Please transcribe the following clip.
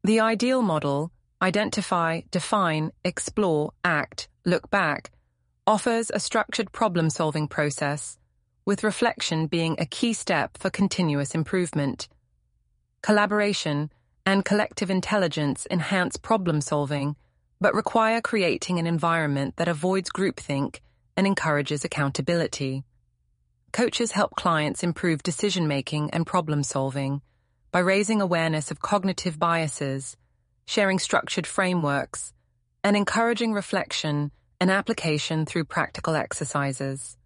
The ideal model, identify, define, explore, act, look back, offers a structured problem-solving process, with reflection being a key step for continuous improvement. Collaboration and collective intelligence enhance problem-solving, but require creating an environment that avoids groupthink and encourages accountability. Coaches help clients improve decision-making and problem-solving by raising awareness of cognitive biases, sharing structured frameworks, and encouraging reflection and application through practical exercises.